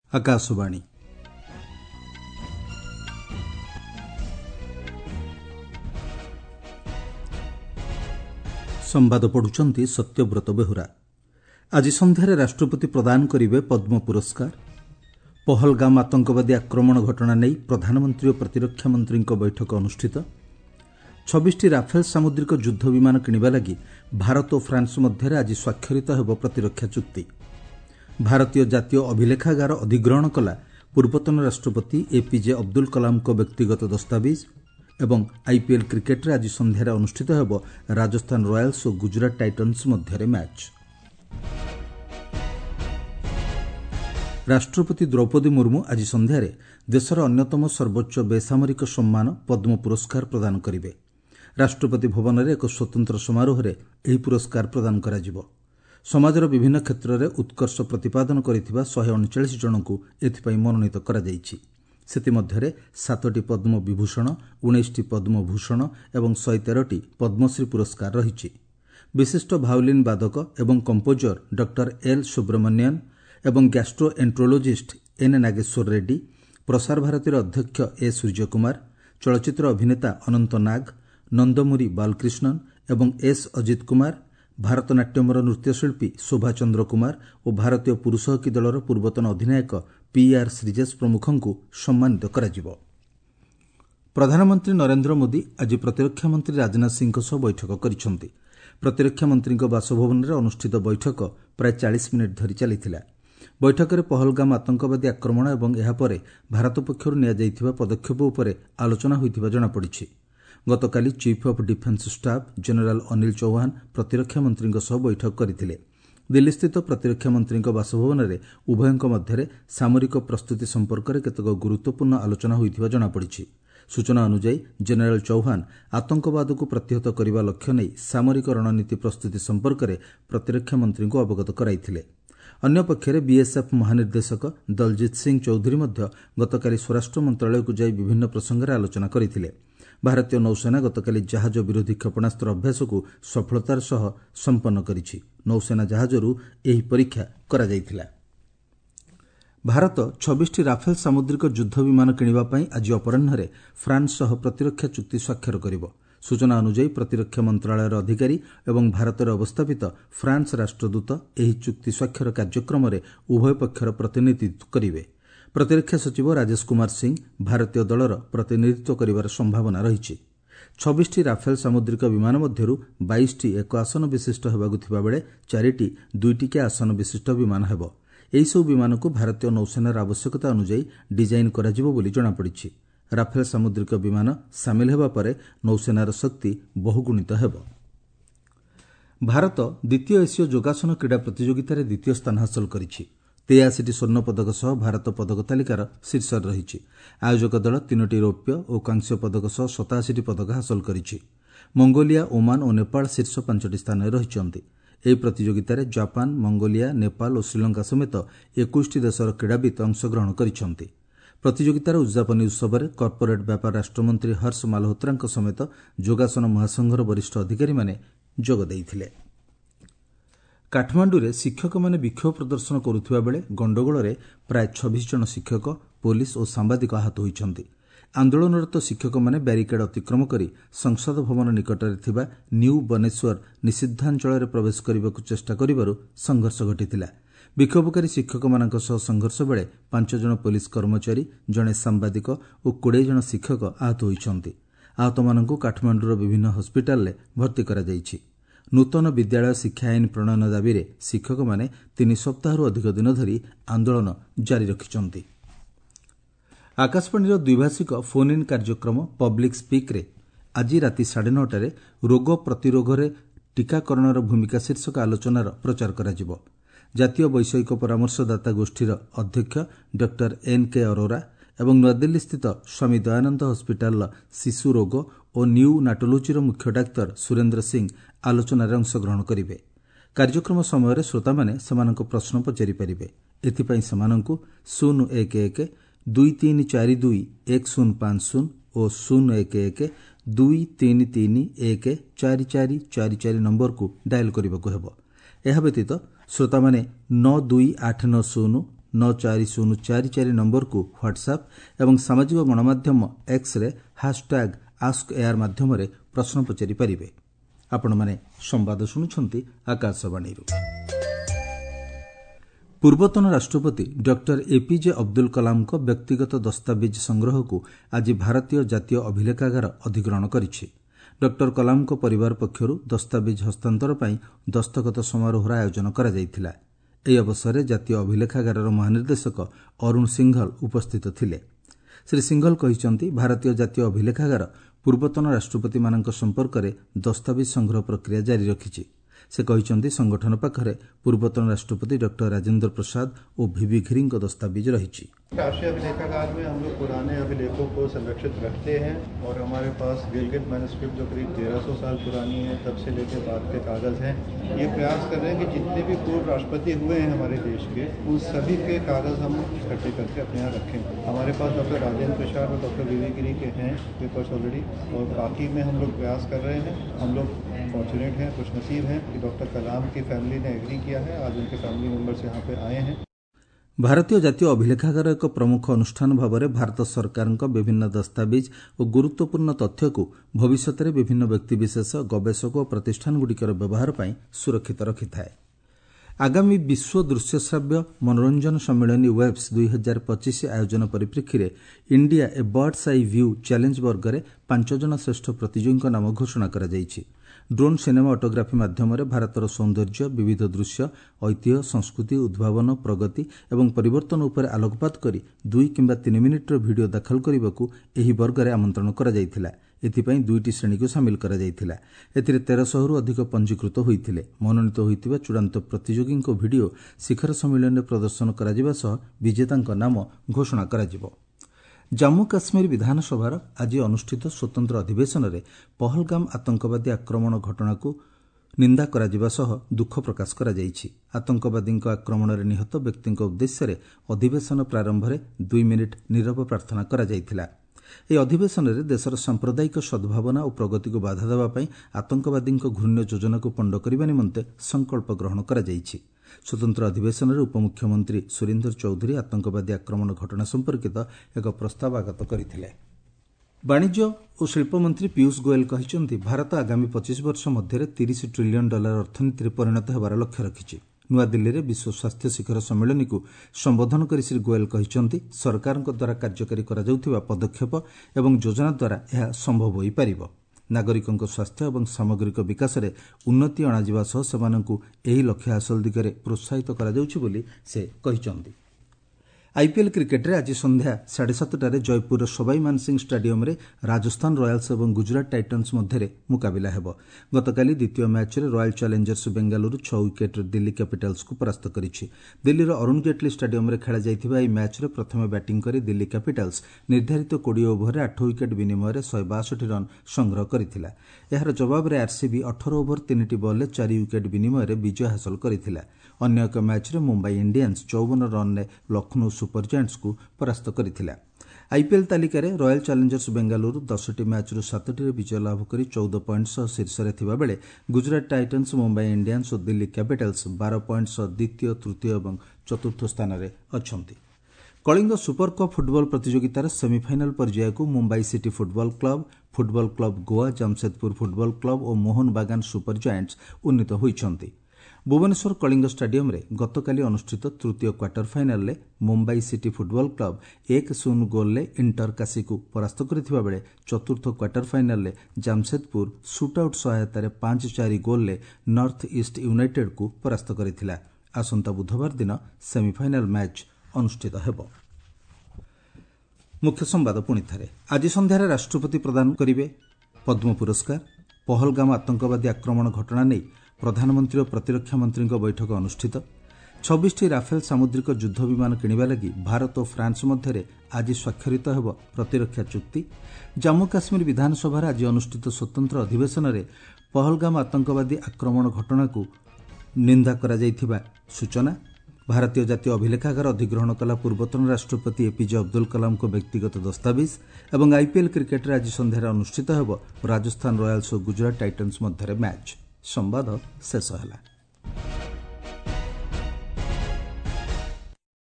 ଆକାଶବାଣୀ ସମ୍ବାଦ ପଢୁଛନ୍ତି ସତ୍ୟବ୍ରତ ବେହୁରା। ଆଜି ସନ୍ଧ୍ୟାରେ ରାଷ୍ଟ୍ରପତି ପ୍ରଦାନ କରିବେ ପଦ୍ମ ପୁରସ୍କାର। ପହଲଗାମ ଆତଙ୍କବାଦୀ ଆକ୍ରମଣ ଘଟଣା ନେଇ ପ୍ରଧାନମନ୍ତ୍ରୀ ଓ ପ୍ରତିରକ୍ଷା ମନ୍ତ୍ରୀଙ୍କ ବୈଠକ ଅନୁଷ୍ଠିତ। 26ଟି ରାଫେଲ ସାମୁଦ୍ରିକ ଯୁଦ୍ଧ ବିମାନ କିଣିବା ଲାଗି ଭାରତ ଓ ଫ୍ରାନ୍ସ ମଧ୍ୟରେ ଆଜି ସ୍ୱାକ୍ଷରିତ ହେବ ପ୍ରତିରକ୍ଷା ଚୁକ୍ତି। ଭାରତୀୟ ଜାତୀୟ ଅଭିଲେଖାଗାର ଅଧିଗ୍ରହଣ କଲା ପୂର୍ବତନ ରାଷ୍ଟ୍ରପତି ଏପିଜେ ଅବଦୁଲ କଲାମଙ୍କ ବ୍ୟକ୍ତିଗତ ଦସ୍ତାବିଜ ଏବଂ ଆଇପିଏଲ୍ କ୍ରିକେଟରେ ଆଜି ସନ୍ଧ୍ୟାରେ ଅନୁଷ୍ଠିତ ହେବ ରାଜସ୍ଥାନ ରୟାଲ୍ସ ଓ ଗୁଜରାଟ ଟାଇଟନ୍ସ ମଧ୍ୟରେ ମ୍ୟାଚ୍। ରାଷ୍ଟ୍ରପତି ଦ୍ରୌପଦୀ ମୁର୍ମୁ ଆଜି ସନ୍ଧ୍ୟାରେ ଦେଶର ଅନ୍ୟତମ ସର୍ବୋଚ୍ଚ ବେସାମରିକ ସମ୍ମାନ ପଦ୍ମ ପୁରସ୍କାର ପ୍ରଦାନ କରିବେ। ରାଷ୍ଟ୍ରପତି ଭବନରେ ଏକ ସ୍ୱତନ୍ତ୍ର ସମାରୋହରେ ଏହି ପୁରସ୍କାର ପ୍ରଦାନ କରାଯିବ। ସମାଜର ବିଭିନ୍ନ କ୍ଷେତ୍ରରେ ଉତ୍କର୍ଷ ପ୍ରତିପାଦନ କରିଥିବା 139 ଜଣଙ୍କୁ ଏଥିପାଇଁ ମନୋନୀତ କରାଯାଇଛି। ସେଥିମଧ୍ୟରେ 7ଟି ପଦ୍ମ ବିଭୂଷଣ, 19ଟି ପଦ୍ମଭୂଷଣ ଏବଂ 113ଟି ପଦ୍ମଶ୍ରୀ ପୁରସ୍କାର ରହିଛି। ବିଶିଷ୍ଟ ଭାଓଲିନ୍ ବାଦକ ଏବଂ କମ୍ପୋଜର ଡକ୍ଟର ଏଲ୍ ସୁବ୍ରମଣ୍ୟନ୍ ଏବଂ gastroenterologist N Nageswara Reddy, ପ୍ରସାର ଭାରତୀର ଅଧ୍ୟକ୍ଷ ଏ ସୂର୍ଯ୍ୟକୁମାର, ଚଳଚ୍ଚିତ୍ର ଅଭିନେତା ଅନନ୍ତ ନାଗ, ନନ୍ଦମୁରି ବାଲକୃଷ୍ଣନ୍ ଏବଂ ଏସ୍ ଅଜିତ କୁମାର, ଭାରତନାଟ୍ୟମର ନୃତ୍ୟଶିଳ୍ପୀ ଶୋଭା ଚନ୍ଦ୍ର କୁମାର ଓ ଭାରତୀୟ ପୁରୁଷ ହକି ଦଳର ପୂର୍ବତନ ଅଧିନାୟକ ପିଆର୍ ଶ୍ରୀଜେଶ ପ୍ରମୁଖଙ୍କୁ ସମ୍ମାନିତ କରାଯିବ। ପ୍ରଧାନମନ୍ତ୍ରୀ ନରେନ୍ଦ୍ର ମୋଦି ଆଜି ପ୍ରତିରକ୍ଷା ମନ୍ତ୍ରୀ ରାଜନାଥ ସିଂଙ୍କ ସହ ବୈଠକ କରିଛନ୍ତି। ପ୍ରତିରକ୍ଷା ମନ୍ତ୍ରୀଙ୍କ ବାସଭବନରେ ଅନୁଷ୍ଠିତ ବୈଠକ ପ୍ରାୟ 40 ମିନିଟ୍ ଧରି ଚାଲିଥିଲା। ବୈଠକରେ ପହଲଗାମ ଆତଙ୍କବାଦୀ ଆକ୍ରମଣ ଏବଂ ଏହାପରେ ଭାରତ ପକ୍ଷରୁ ନିଆଯାଇଥିବା ପଦକ୍ଷେପ ଉପରେ ଆଲୋଚନା ହୋଇଥିବା ଜଣାପଡ଼ିଛି। ଗତକାଲି chief of defence staff general Anil Chauhan ପ୍ରତିରକ୍ଷା ମନ୍ତ୍ରୀଙ୍କ ସହ ବୈଠକ କରିଥିଲେ। ଦିଲ୍ଲୀସ୍ଥିତ ପ୍ରତିରକ୍ଷା ମନ୍ତ୍ରୀଙ୍କ ବାସଭବନରେ ଉଭୟଙ୍କ ମଧ୍ୟରେ ସାମରିକ ପ୍ରସ୍ତୁତି ସମ୍ପର୍କରେ କେତେକ ଗୁରୁତ୍ୱପୂର୍ଣ୍ଣ ଆଲୋଚନା ହୋଇଥିବା ଜଣାପଡ଼ିଛି। ସୂଚନା ଅନୁଯାୟୀ ଜେନେରାଲ ଚୌହାନ ଆତଙ୍କବାଦକୁ ପ୍ରତିହତ କରିବା ଲକ୍ଷ୍ୟ ନେଇ ସାମରିକ ରଣନୀତି ପ୍ରସ୍ତୁତି ସମ୍ପର୍କରେ ପ୍ରତିରକ୍ଷା ମନ୍ତ୍ରୀଙ୍କୁ ଅବଗତ କରାଇଥିଲେ। ଅନ୍ୟପକ୍ଷରେ ବିଏସ୍ଏଫ୍ ମହାନିର୍ଦ୍ଦେଶକ ଦଲଜିତ୍ ସିଂ ଚୌଧୁରୀ ମଧ୍ୟ ଗତକାଲି ସ୍ୱରାଷ୍ଟ୍ର ମନ୍ତ୍ରଣାଳୟକୁ ଯାଇ ବିଭିନ୍ନ ପ୍ରସଙ୍ଗରେ ଆଲୋଚନା କରିଥିଲେ। ଭାରତୀୟ ନୌସେନା ଗତକାଲି ଜାହାଜ ବିରୋଧୀ କ୍ଷେପଣାସ୍ତ୍ର ଅଭ୍ୟାସକୁ ସଫଳତାର ସହ ସମ୍ପନ୍ନ କରିଛି। ନୌସେନା ଜାହାଜରୁ ଏହି ପରୀକ୍ଷା କରାଯାଇଥିଲା। ଭାରତ 26ଟି ରାଫେଲ ସାମୁଦ୍ରିକ ଯୁଦ୍ଧ ବିମାନ କିଣିବା ପାଇଁ ଆଜି ଅପରାହ୍ନରେ ଫ୍ରାନ୍ସ ସହ ପ୍ରତିରକ୍ଷା ଚୁକ୍ତି ସ୍ୱାକ୍ଷର କରିବ। ସୂଚନା ଅନୁଯାୟୀ ପ୍ରତିରକ୍ଷା ମନ୍ତ୍ରଣାଳୟର ଅଧିକାରୀ ଏବଂ ଭାରତରେ ଅବସ୍ଥାପିତ ଫ୍ରାନ୍ସ ରାଷ୍ଟ୍ରଦୂତ ଏହି ଚୁକ୍ତି ସ୍ୱାକ୍ଷର କାର୍ଯ୍ୟକ୍ରମରେ ଉଭୟ ପକ୍ଷର ପ୍ରତିନିଧିତ୍ୱ କରିବେ। ପ୍ରତିରକ୍ଷା ସଚିବ ରାଜେଶ କୁମାର ସିଂ ଭାରତୀୟ ଦଳର ପ୍ରତିନିଧିତ୍ୱ କରିବାର ସମ୍ଭାବନା ରହିଛି। 26ଟି ରାଫେଲ ସାମୁଦ୍ରିକ ବିମାନ ମଧ୍ୟରୁ 22ଟି ଏକ ଆସନ ବିଶିଷ୍ଟ ହେବାକୁ ଥିବାବେଳେ 4ଟି 2ଟିକିଆ ଆସନ ବିଶିଷ୍ଟ ବିମାନ ହେବ। ଏହିସବୁ ବିମାନକୁ ଭାରତୀୟ ନୌସେନାର ଆବଶ୍ୟକତା ଅନୁଯାୟୀ ଡିଜାଇନ୍ କରାଯିବ ବୋଲି ଜଣାପଡ଼ିଛି। ରାଫେଲ ସାମୁଦ୍ରିକ ବିମାନ ସାମିଲ ହେବା ପରେ ନୌସେନାର ଶକ୍ତି ବହୁଗୁଣିତ ହେବ। ଭାରତ ଦ୍ୱିତୀୟ ଏସୀୟ ଯୋଗାସନ କ୍ରୀଡ଼ା ପ୍ରତିଯୋଗିତାରେ ଦ୍ୱିତୀୟ ସ୍ଥାନ ହାସଲ କରିଛି। 83ଟି ସ୍ୱର୍ଣ୍ଣ ପଦକ ସହ ଭାରତ ପଦକ ତାଲିକାର ଶୀର୍ଷରେ ରହିଛି। ଆୟୋଜକ ଦଳ 3ଟି ରୌପ୍ୟ ଓ କାଂସ୍ୟ ପଦକ ସହ 87ଟି ପଦକ ହାସଲ କରିଛି। ମଙ୍ଗୋଲିଆ, ଓମାନ ଓ ନେପାଳ ଶୀର୍ଷ 5ଟି ସ୍ଥାନରେ ରହିଛନ୍ତି। ଏହି ପ୍ରତିଯୋଗିତାରେ ଜାପାନ, ମଙ୍ଗୋଲିଆ, ନେପାଳ ଓ ଶ୍ରୀଲଙ୍କା ସମେତ 21ଟି ଦେଶର କ୍ରୀଡ଼ାବିତ୍ ଅଂଶଗ୍ରହଣ କରିଛନ୍ତି। ପ୍ରତିଯୋଗିତାର ଉଦ୍ଯାପନୀ ଉତ୍ସବରେ କର୍ପୋରେଟ୍ ବ୍ୟାପାର ରାଷ୍ଟ୍ରମନ୍ତ୍ରୀ ହର୍ଷ ମାଲହୋତ୍ରାଙ୍କ ସମେତ ଯୋଗାସନ ମହାସଂଘର ବରିଷ୍ଠ ଅଧିକାରୀମାନେ ଯୋଗ ଦେଇଥିଲେ। କାଠମାଣ୍ଡୁରେ ଶିକ୍ଷକମାନେ ବିକ୍ଷୋଭ ପ୍ରଦର୍ଶନ କରୁଥିବା ବେଳେ ଗଣ୍ଡଗୋଳରେ ପ୍ରାୟ 26 ଜଣ ଶିକ୍ଷକ, ପୋଲିସ ଓ ସାମ୍ବାଦିକ ଆହତ ହୋଇଛନ୍ତି। ଆନ୍ଦୋଳନରତ ଶିକ୍ଷକମାନେ ବ୍ୟାରିକେଡ୍ ଅତିକ୍ରମ କରି ସଂସଦ ଭବନ ନିକଟରେ ଥିବା ନ୍ୟୁ ବନେଶ୍ୱର ନିଷିଦ୍ଧାଞ୍ଚଳରେ ପ୍ରବେଶ କରିବାକୁ ଚେଷ୍ଟା କରିବାରୁ ସଂଘର୍ଷ ଘଟିଥିଲା। ବିକ୍ଷୋଭକାରୀ ଶିକ୍ଷକମାନଙ୍କ ସହ ସଂଘର୍ଷ ବେଳେ 5 ଜଣ ପୋଲିସ କର୍ମଚାରୀ, ଜଣେ ସାମ୍ବାଦିକ ଓ 20 ଜଣ ଶିକ୍ଷକ ଆହତ ହୋଇଛନ୍ତି। ଆହତମାନଙ୍କୁ କାଠମାଣ୍ଡୁର ବିଭିନ୍ନ ହସ୍ପିଟାଲରେ ଭର୍ତ୍ତି କରାଯାଇଛି। ନୂତନ ବିଦ୍ୟାଳୟ ଶିକ୍ଷା ଆଇନ ପ୍ରଣୟନ ଦାବିରେ ଶିକ୍ଷକମାନେ 3 ସପ୍ତାହରୁ ଅଧିକ ଦିନ ଧରି ଆନ୍ଦୋଳନ ଜାରି ରଖିଛନ୍ତି। ଆକାଶବାଣୀର ଦ୍ୱିଭାଷିକ ଫୋନ୍ ଇନ୍ କାର୍ଯ୍ୟକ୍ରମ ପବ୍ଲିକ୍ ସ୍ପିକ୍ରେ ଆଜି ରାତି 9:30ଟାରେ ରୋଗ ପ୍ରତିରୋଧରେ ଟିକାକରଣର ଭୂମିକା ଶୀର୍ଷକ ଆଲୋଚନାର ପ୍ରଚାର କରାଯିବ। ଜାତୀୟ ବୈଷୟିକ ପରାମର୍ଶଦାତା ଗୋଷ୍ଠୀର ଅଧ୍ୟକ୍ଷ ଡକ୍ଟର ଏନ୍.କେ. ଅରୋରା ଏବଂ ନୂଆଦିଲ୍ଲୀସ୍ଥିତ ସ୍ୱାମୀ ଦୟାନନ୍ଦ ହସ୍ପିଟାଲର ଶିଶୁ ରୋଗ ଓ ନ୍ୟୁ ନାଟୋଲୋଜିର ମୁଖ୍ୟ ଡାକ୍ତର ସୁରେନ୍ଦ୍ର ସିଂ ଆଲୋଚନାରେ ଅଂଶଗ୍ରହଣ କରିବେ। କାର୍ଯ୍ୟକ୍ରମ ସମୟରେ ଶ୍ରୋତାମାନେ ସେମାନଙ୍କ ପ୍ରଶ୍ନ ପଚାରିପାରିବେ। ଏଥିପାଇଁ ସେମାନଙ୍କୁ 011-2342-1050 ଓ 011-233-14444 ନମ୍ବରକୁ ଡାଏଲ୍ କରିବାକୁ ହେବ। ଏହା ବ୍ୟତୀତ ଶ୍ରୋତାମାନେ 9289 9444 ନମ୍ବରକୁ ହ୍ୱାଟ୍ସଆପ୍ ଏବଂ ସାମାଜିକ ଗଣମାଧ୍ୟମ ଏକ୍ସରେ ହାଷ୍ଟାଗ୍ ଆସ୍କ ଏୟାର ମାଧ୍ୟମରେ ପ୍ରଶ୍ନ ପଚାରି ପାରିବେ। ଆପଣମାନେ ସମ୍ବାଦ ଶୁଣୁଛନ୍ତି ଆକାଶବାଣୀରୁ। ପୂର୍ବତନ ରାଷ୍ଟ୍ରପତି ଡକ୍ଟର ଏପିଜେ ଅବଦୁଲ କଲାମଙ୍କ ବ୍ୟକ୍ତିଗତ ଦସ୍ତାବିଜ ସଂଗ୍ରହକୁ ଆଜି ଭାରତୀୟ ଜାତୀୟ ଅଭିଲେଖାଗାର ଅଧିଗ୍ରହଣ କରିଛି। ଡକ୍ଟର କଲାମଙ୍କ ପରିବାର ପକ୍ଷରୁ ଦସ୍ତାବିଜ ହସ୍ତାନ୍ତର ପାଇଁ ଦସ୍ତଖତ ସମାରୋହର ଆୟୋଜନ କରାଯାଇଥିଲା। ଏହି ଅବସରରେ ଜାତୀୟ ଅଭିଲେଖାଗାରର ମହାନିର୍ଦ୍ଦେଶକ ଅରୁଣ ସିଂଘଲ ଉପସ୍ଥିତ ଥିଲେ। ଶ୍ରୀ ସିଂଘଲ କହିଛନ୍ତି, ଭାରତୀୟ ଜାତୀୟ ଅଭିଲେଖାଗାର ପୂର୍ବତନ ରାଷ୍ଟ୍ରପତିମାନଙ୍କ ସମ୍ପର୍କରେ ଦସ୍ତାବିଜ ସଂଗ୍ରହ ପ୍ରକ୍ରିୟା ଜାରି ରଖିଛି। ସେ କହିଛନ୍ତି, ସଂଗଠନ ପାଖରେ ପୂର୍ବତନ ରାଷ୍ଟ୍ରପତି ଡକ୍ଟର ରାଜେନ୍ଦ୍ର प्रसाद और वीवी गिरीଙ୍କ दस्तावेज रही। राष्ट्रीय अभिलेखागार में हम लोग पुराने अभिलेखों को संरक्षित रखते हैं और हमारे पास गिलगित मैन्युस्क्रिप्ट जो करीब 1300 साल पुरानी है, तब से लेकर बाद के कागज हैं। ये प्रयास कर रहे हैं कि जितने भी पूर्व राष्ट्रपति हुए हैं हमारे देश के, उन सभी के कागज हम इकट्ठे करके अपने यहाँ रखें। हमारे पास डॉक्टर राजेंद्र प्रसाद और डॉक्टर वीवी गिरी के हैं पेपर्स ऑलरेडी, और बाकी में हम लोग प्रयास कर रहे हैं। हम लोग फॉर्चुनेट हैं, खुशनसीब हैं कि डॉक्टर कलाम की फैमिली ने एग्री किया है। आज उनके फैमिली मेंबर्स यहाँ पे आए हैं। ଭାରତୀୟ ଜାତୀୟ ଅଭିଲେଖାଗାର ଏକ ପ୍ରମୁଖ ଅନୁଷ୍ଠାନ ଭାବରେ ଭାରତ ସରକାରଙ୍କ ବିଭିନ୍ନ ଦସ୍ତାବିଜ ଓ ଗୁରୁତ୍ୱପୂର୍ଣ୍ଣ ତଥ୍ୟକୁ ଭବିଷ୍ୟତରେ ବିଭିନ୍ନ ବ୍ୟକ୍ତିବିଶେଷ, ଗବେଷକ ଓ ପ୍ରତିଷ୍ଠାନଗୁଡ଼ିକର ବ୍ୟବହାର ପାଇଁ ସୁରକ୍ଷିତ ରଖିଥାଏ। ଆଗାମୀ ବିଶ୍ୱ ଦୃଶ୍ୟଶ୍ରାବ୍ୟ ମନୋରଞ୍ଜନ ସମ୍ମିଳନୀ ୱେବ୍ସ 2025 ଆୟୋଜନ ପରିପ୍ରେକ୍ଷୀରେ India a bird's eye view challenge ବର୍ଗରେ 5 ଜଣ ଶ୍ରେଷ୍ଠ ପ୍ରତିଯୋଗୀଙ୍କ ନାମ ଘୋଷଣା କରାଯାଇଛି। ଡ୍ରୋନ୍ ସିନେମା ଅଟୋଗ୍ରାଫି ମାଧ୍ୟମରେ ଭାରତର ସୌନ୍ଦର୍ଯ୍ୟ, ବିବିଧ ଦୃଶ୍ୟ, ଐତିହ୍ୟ, ସଂସ୍କୃତି, ଉଦ୍ଭାବନ, ପ୍ରଗତି ଏବଂ ପରିବର୍ତ୍ତନ ଉପରେ ଆଲୋକପାତ କରି 2 କିମ୍ବା 3 ମିନିଟ୍ର ଭିଡ଼ିଓ ଦାଖଲ କରିବାକୁ ଏହି ବର୍ଗରେ ଆମନ୍ତ୍ରଣ କରାଯାଇଥିଲା। ଏଥିପାଇଁ 2ଟି ଶ୍ରେଣୀକୁ ସାମିଲ କରାଯାଇଥିଲା। ଏଥିରେ 1300ରୁ ଅଧିକ ପଞ୍ଜୀକୃତ ହୋଇଥିଲେ। ମନୋନୀତ ହୋଇଥିବା ଚୂଡ଼ାନ୍ତ ପ୍ରତିଯୋଗୀଙ୍କ ଭିଡ଼ିଓ ଶିଖର ସମ୍ମିଳନୀରେ ପ୍ରଦର୍ଶନ କରାଯିବା ସହ ବିଜେତାଙ୍କ ନାମ ଘୋଷଣା କରାଯିବ। ଜାମ୍ମୁ କାଶ୍ମୀର ବିଧାନସଭାର ଆଜି ଅନୁଷ୍ଠିତ ସ୍ୱତନ୍ତ୍ର ଅଧିବେଶନରେ ପହଲଗାମ ଆତଙ୍କବାଦୀ ଆକ୍ରମଣ ଘଟଣାକୁ ନିନ୍ଦା କରାଯିବା ସହ ଦୁଃଖ ପ୍ରକାଶ କରାଯାଇଛି। ଆତଙ୍କବାଦୀଙ୍କ ଆକ୍ରମଣରେ ନିହତ ବ୍ୟକ୍ତିଙ୍କ ଉଦ୍ଦେଶ୍ୟରେ ଅଧିବେଶନ ପ୍ରାରମ୍ଭରେ 2 ମିନିଟ୍ ନୀରବ ପ୍ରାର୍ଥନା କରାଯାଇଥିଲା। ଏହି ଅଧିବେଶନରେ ଦେଶର ସାମ୍ପ୍ରଦାୟିକ ସଦ୍ଭାବନା ଓ ପ୍ରଗତିକୁ ବାଧା ଦେବା ପାଇଁ ଆତଙ୍କବାଦୀଙ୍କ ଘୃଣ୍ୟ ଯୋଜନାକୁ ପଣ୍ଡ କରିବା ନିମନ୍ତେ ସଂକଳ୍ପ ଗ୍ରହଣ କରାଯାଇଛି। ସ୍ୱତନ୍ତ୍ର ଅଧିବେଶନରେ ଉପମୁଖ୍ୟମନ୍ତ୍ରୀ ସୁରିନ୍ଦର ଚୌଧୁରୀ ଆତଙ୍କବାଦୀ ଆକ୍ରମଣ ଘଟଣା ସମ୍ପର୍କିତ ଏକ ପ୍ରସ୍ତାବ ଆଗତ କରିଥିଲେ। ବାଣିଜ୍ୟ ଓ ଶିଳ୍ପ ମନ୍ତ୍ରୀ ପୀୟୁଷ ଗୋୟଲ କହିଛନ୍ତି, ଭାରତ ଆଗାମୀ 25 ବର୍ଷ ମଧ୍ୟରେ $30 ଟ୍ରିଲିୟନ୍ ଅର୍ଥନୀତିରେ ପରିଣତ ହେବାର ଲକ୍ଷ୍ୟ ରଖିଛି। ନୂଆଦିଲ୍ଲୀରେ ବିଶ୍ୱ ସ୍ୱାସ୍ଥ୍ୟ ଶିଖର ସମ୍ମିଳନୀକୁ ସମ୍ବୋଧନ କରି ଶ୍ରୀ ଗୋୟଲ କହିଛନ୍ତି, ସରକାରଙ୍କ ଦ୍ୱାରା କାର୍ଯ୍ୟକାରୀ କରାଯାଉଥିବା ପଦକ୍ଷେପ ଏବଂ ଯୋଜନା ଦ୍ୱାରା ଏହା ସମ୍ଭବ ହୋଇପାରିବ। ନାଗରିକଙ୍କ ସ୍ୱାସ୍ଥ୍ୟ ଏବଂ ସାମଗ୍ରିକ ବିକାଶରେ ଉନ୍ନତି ଅଣାଯିବା ସହ ସେମାନଙ୍କୁ ଏହି ଲକ୍ଷ୍ୟ ହାସଲ ଦିଗରେ ପ୍ରୋତ୍ସାହିତ କରାଯାଉଛି ବୋଲି ସେ କହିଛନ୍ତି। ଆଇପିଏଲ୍ କ୍ରିକେଟରେ ଆଜି ସନ୍ଧ୍ୟା 7:30ଟାରେ ଜୟପୁରର ସବାଇ ମାନସିଂ ଷ୍ଟାଡିୟମରେ ରାଜସ୍ଥାନ ରୟାଲ୍ସ ଏବଂ ଗୁଜରାଟ ଟାଇଟନ୍ସ ମଧ୍ୟରେ ମୁକାବିଲା ହେବ। ଗତକାଲି ଦ୍ୱିତୀୟ ମ୍ୟାଚ୍ରେ ରୟାଲ ଚ୍ୟାଲେଞ୍ଜର୍ସ ବେଙ୍ଗାଲୁରୁ 6 ୱିକେଟ୍ରେ ଦିଲ୍ଲୀ କ୍ୟାପିଟାଲ୍ସକୁ ପରାସ୍ତ କରିଛି। ଦିଲ୍ଲୀର ଅରୁଣ ଜେଟ୍ଲୀ ଷ୍ଟାଡିୟମରେ ଖେଳାଯାଇଥିବା ଏହି ମ୍ୟାଚ୍ରେ ପ୍ରଥମେ ବ୍ୟାଟିଂ କରି ଦିଲ୍ଲୀ କ୍ୟାପିଟାଲ୍ସ ନିର୍ଦ୍ଧାରିତ 20 ଓଭରରେ 8 ୱିକେଟ୍ ବିନିମୟରେ 162 ରନ୍ ସଂଗ୍ରହ କରିଥିଲା। ଏହାର ଜବାବରେ ଆର୍ସିବି 18 ଓଭର 3ଟି ବଲ୍ରେ 4 ୱିକେଟ୍ ବିନିମୟରେ ବିଜୟ ହାସଲ କରିଥିଲା। ଅନ୍ୟ ଏକ ମ୍ୟାଚ୍ରେ ମୁମ୍ବାଇ ଇଣ୍ଡିଆନ୍ସ 54 ରନ୍ରେ ଲକ୍ଷ୍ନୌ ସୁପର ଜାଏଣ୍ଟସକୁ ପରାସ୍ତ କରିଥିଲା। ଆଇପିଏଲ୍ ତାଲିକାରେ ରୟାଲ ଚ୍ୟାଲେଞ୍ଜର୍ସ ବେଙ୍ଗାଲୁରୁ 10ଟି ମ୍ୟାଚ୍ରୁ 7ଟିରେ ବିଜୟ ଲାଭ କରି 14 ପଏଣ୍ଟ ସହ ଶୀର୍ଷରେ ଥିବାବେଳେ ଗୁଜରାଟ ଟାଇଟନ୍ସ, ମୁମ୍ବାଇ ଇଣ୍ଡିଆନ୍ସ ଓ ଦିଲ୍ଲୀ କ୍ୟାପିଟାଲ୍ସ 12 ପଏଣ୍ଟ ସହ ଦ୍ୱିତୀୟ, ତୃତୀୟ ଏବଂ ଚତୁର୍ଥ ସ୍ଥାନରେ ଅଛନ୍ତି। କଳିଙ୍ଗ ସୁପରକପ୍ ଫୁଟବଲ ପ୍ରତିଯୋଗିତାର ସେମିଫାଇନାଲ ପର୍ଯ୍ୟାୟକୁ Mumbai city football club Goa, Jamshedpur football club ଓ ମୋହନ ବାଗାନ ସୁପର ଜାଏଣ୍ଟସ୍ ଉନ୍ନୀତ ହୋଇଛନ୍ତି। ଭୁବନେଶ୍ୱର କଳିଙ୍ଗ ଷ୍ଟାଡିୟମରେ ଗତକାଲି ଅନୁଷ୍ଠିତ ତୃତୀୟ କ୍ୱାର୍ଟର ଫାଇନାଲରେ ମୁମ୍ବାଇ ସିଟି ଫୁଟବଲ କ୍ଲବ 1-0 ଗୋଲ୍ରେ ଇଣ୍ଟର କାଶୀକୁ ପରାସ୍ତ କରିଥିବା ବେଳେ ଚତୁର୍ଥ କ୍ୱାର୍ଟର ଫାଇନାଲରେ ଜାମସେଦପୁର ସୁଟ୍ଆଉଟ୍ ସହାୟତାରେ 5-4 ଗୋଲ୍ରେ ନର୍ଥ ଇଷ୍ଟ ୟୁନାଇଟେଡ୍କୁ ପରାସ୍ତ କରିଥିଲା। ଆସନ୍ତା ବୁଧବାର ଦିନ ସେମିଫାଇନାଲ ମ୍ୟାଚ୍ ଅନୁଷ୍ଠିତ ହେବ। ମୁଖ୍ୟ ସମ୍ବାଦ ପୁଣିଥରେ। ଆଜି ସନ୍ଧ୍ୟାରେ ରାଷ୍ଟ୍ରପତି ପ୍ରଦାନ କରିବେ ପଦ୍ମ ପୁରସ୍କାର। ପହଲଗାମ ଆତଙ୍କବାଦୀ ଆକ୍ରମଣ ଘଟଣା ନେଇ ପ୍ରଧାନମନ୍ତ୍ରୀ ଓ ପ୍ରତିରକ୍ଷା ମନ୍ତ୍ରୀଙ୍କ ବୈଠକ ଅନୁଷ୍ଠିତ। 26ଟି ରାଫେଲ ସାମୁଦ୍ରିକ ଯୁଦ୍ଧ ବିମାନ କିଣିବା ଲାଗି ଭାରତ ଓ ଫ୍ରାନ୍ସ ମଧ୍ୟରେ ଆଜି ସ୍ୱାକ୍ଷରିତ ହେବ ପ୍ରତିରକ୍ଷା ଚୁକ୍ତି। ଜାମ୍ମୁ କାଶ୍ମୀର ବିଧାନସଭାରେ ଆଜି ଅନୁଷ୍ଠିତ ସ୍ୱତନ୍ତ୍ର ଅଧିବେଶନରେ ପହଲଗାମ ଆତଙ୍କବାଦୀ ଆକ୍ରମଣ ଘଟଣାକୁ ନିନ୍ଦା କରାଯାଇଥିବା ସୂଚନା। ଭାରତୀୟ ଜାତୀୟ ଅଭିଲେଖାଗାର ଅଧିଗ୍ରହଣ କଲା ପୂର୍ବତନ ରାଷ୍ଟ୍ରପତି ଏପିଜେ ଅବଦୁଲ କଲାମଙ୍କ ବ୍ୟକ୍ତିଗତ ଦସ୍ତାବିଜ ଏବଂ ଆଇପିଏଲ୍ କ୍ରିକେଟରେ ଆଜି ସନ୍ଧ୍ୟାରେ ଅନୁଷ୍ଠିତ ହେବ ରାଜସ୍ଥାନ ରୟାଲ୍ସ ଓ ଗୁଜରାଟ ଟାଇଟନ୍ସ ମଧ୍ୟରେ ମ୍ୟାଚ୍। ସମ୍ବାଦ ଶେଷ ହେଲା।